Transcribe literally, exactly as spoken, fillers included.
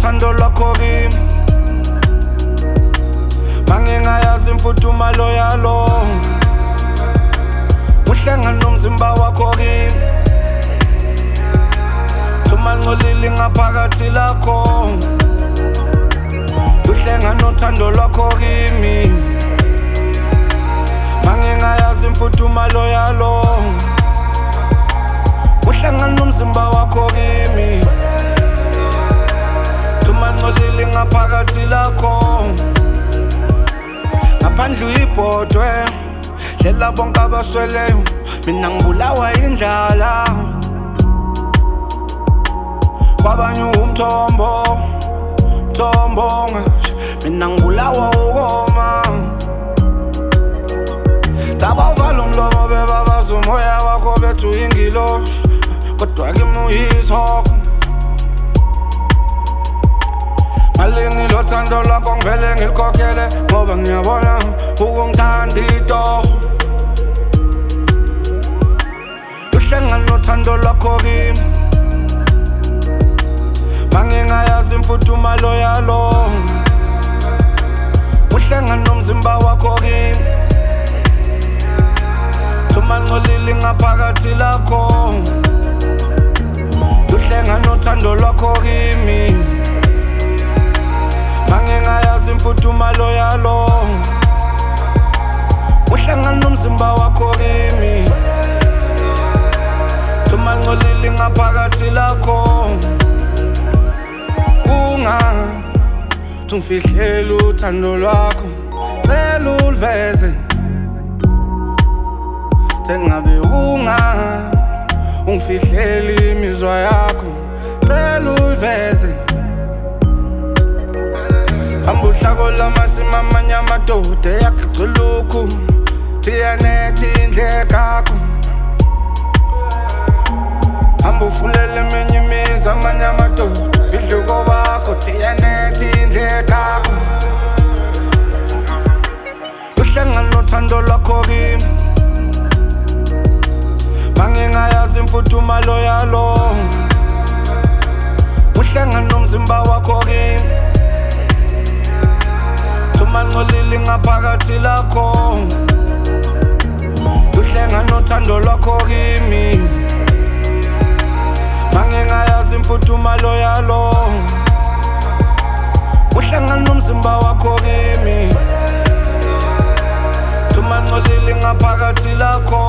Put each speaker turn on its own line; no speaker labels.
nothando lwakho kimi mangingayazi imfudumalo yalo uhlanga nomzimba wakho kimi thuma ngcolile ngaphakathi lakho uhlenga nothando lwakho kimi mangingayazi imfudumalo yalo uhlanga nomzimba wakho kimi thuma ngcolile ngaphakathi lakho ngaphandle uyibhodwe hlela bonke abasweleyo mina ngibulawa indlala kwabanye umthombo mthombo ngasho mina ngibulawa ukoma tabavala umlomo bebabaza umoya wakho bethu ingiloshi kodwa kimi uyisoko malini lo thando lwakho ngivele ngilikhokhele ngoba ngiyabona ukungithanda itoho uhlenga nothando lwakho kimi mangingayazi imfudumalo yalo uhlenga nomzimba wakho kimi thuma ngcolile ngaphakathi lakho uhlenga nothando lwakho kimi mangingayazi imfudumalo yalo uhlenga nomzimba wakho kimi thuma ngcolile ngaphakathi lakho ungani ungifihlele uthando lwakho cela uliveze sengabe ungani ungifihlele imizwa yakho cela uliveze hamba uhlako lamasima amanye amadoda eyagcwele ukhu thiyanethi indlekakho hamba ufulele eminye imizi amanye amadoda idluko bakho thiyanethi indlekakho uhlenga nothando lwakho kimi mangingayazi imfudumalo yalo uhlenga nomzimba wakho kimi thuma ngcolile ngaphakathi lakho uhlenga nothando lwakho kimi mangingayazi imfudumalo yalo uhlenga nomzimba wakho kimi thuma ngcolile ngaphakathi lakho